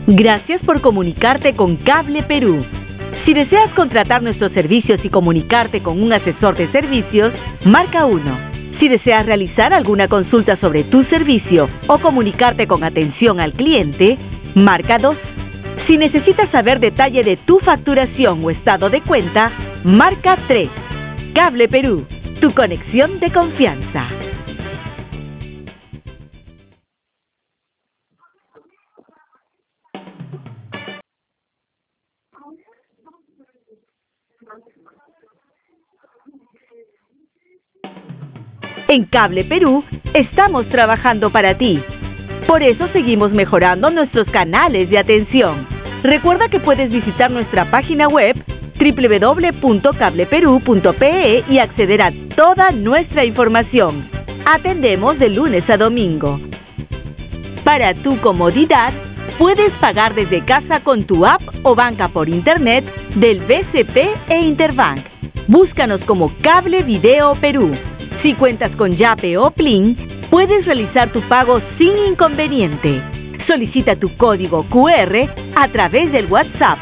Gracias por comunicarte con Cable Perú. Si deseas contratar nuestros servicios y comunicarte con un asesor de servicios, marca 1. Si deseas realizar alguna consulta sobre tu servicio o comunicarte con atención al cliente, marca 2. Si necesitas saber detalle de tu facturación o estado de cuenta, marca 3. Cable Perú, tu conexión de confianza. En Cable Perú estamos trabajando para ti. Por eso seguimos mejorando nuestros canales de atención. Recuerda que puedes visitar nuestra página web www.cableperu.pe y acceder a toda nuestra información. Atendemos de lunes a domingo. Para tu comodidad, puedes pagar desde casa con tu app o banca por internet del BCP e Interbank. Búscanos como Cable Video Perú. Si cuentas con Yape o Plin, puedes realizar tu pago sin inconveniente. Solicita tu código QR a través del WhatsApp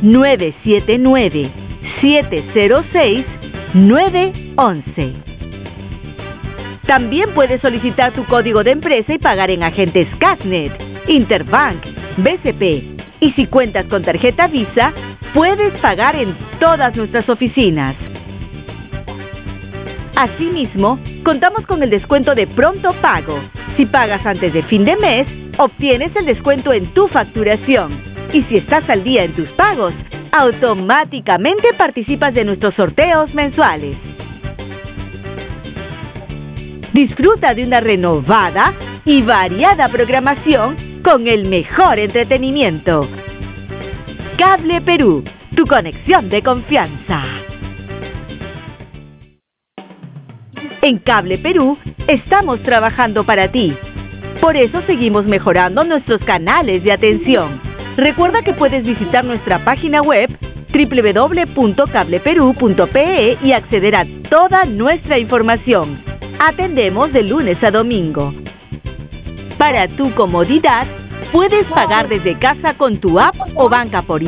979-706-911. También puedes solicitar tu código de empresa y pagar en agentes Casnet, Interbank, BCP. Y si cuentas con tarjeta Visa, puedes pagar en todas nuestras oficinas. Asimismo, contamos con el descuento de pronto pago. Si pagas antes de fin de mes, obtienes el descuento en tu facturación. Y si estás al día en tus pagos, automáticamente participas de nuestros sorteos mensuales. Disfruta de una renovada y variada programación con el mejor entretenimiento. Cable Perú, tu conexión de confianza. En Cable Perú estamos trabajando para ti. Por eso seguimos mejorando nuestros canales de atención. Recuerda que puedes visitar nuestra página web www.cableperu.pe y acceder a toda nuestra información. Atendemos de lunes a domingo. Para tu comodidad, puedes pagar desde casa con tu app o banca por